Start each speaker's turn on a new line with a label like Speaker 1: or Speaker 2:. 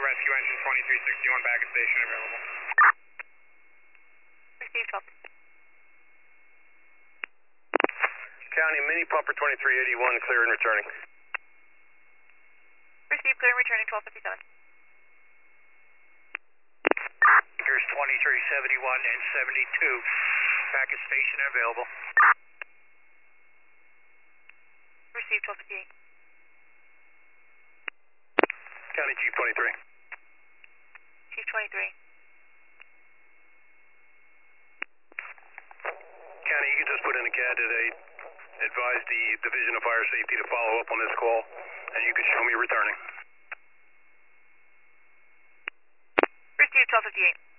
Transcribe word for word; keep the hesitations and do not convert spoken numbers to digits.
Speaker 1: Rescue engine twenty-three sixty-one, back at station available.
Speaker 2: Received twelve.
Speaker 3: County mini pumper twenty-three eighty-one, clear and returning.
Speaker 2: Received, clear and returning twelve fifty-seven.
Speaker 3: Here's twenty-three seventy-one and seventy-two, back at station available.
Speaker 2: Received twelve fifty-eight.
Speaker 3: County Chief twenty-three.
Speaker 2: Chief twenty-three.
Speaker 3: County, you can just put in a C A D today. Advise the Division of Fire Safety to follow up on this call, and you can show me returning.
Speaker 2: Received twelve fifty-eight.